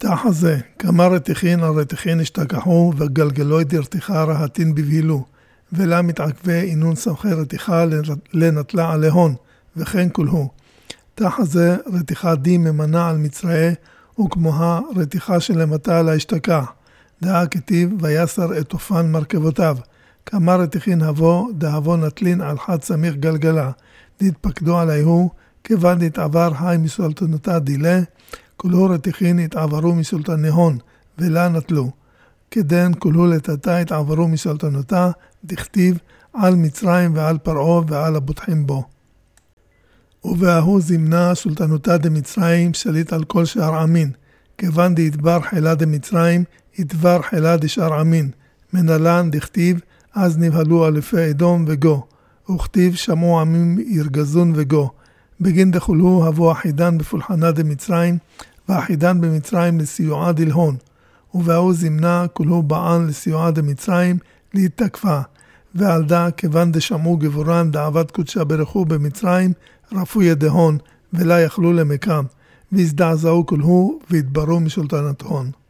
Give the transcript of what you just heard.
תחזה, כמה רתיחין על רתיחין השתכחו, וגלגלוי דרתיחה רהטין בבהילו, ולה מתעכבי אינון סמכי רתיחה לנטלה עליהון, וכן כולהו. תחזה רתיחה די ממנה על מצרעה, וכמוה רתיחה שלמתה על ההשתכח. דעה כתיב, ויסר את אופן מרכבותיו. כמה רתיחין הבו, דהבו נטלין על חד סמיך גלגלה. דתפקדו עליהו, כיוון דתעבר היי מסולטנותה דילה, כולו רתיחין התעברו מסולטניהון, ולה נטלו. כדן כולו לטאטה התעברו מסולטנותה, דכתיב על מצרים ועל פרעה ועל הבוטחים בו. ובהוא זמנה סולטנותה דמצרים שליט על כל שאר עמין, כיוון דהתבר חילה דמצרים, התבר חילה דשאר עמין. מנהלן דכתיב, אז נבהלו אלפי אדום וגו, וכתיב שמעו עמים ירגזון וגו. בגין דחולו הבו אחידן בפולחנה דמצרים, ואחידן במצרים לסיועה דלהון. ובהוא זמנה כולו בען לסיועה דמצרים להתתקפה. ועל דה כיוון דשמעו גבורן דעבד קודשה ברכו במצרים, רפו ידהון, ולה יכלו למקם. והזדעזעו כולו והתברו משולטנת הון.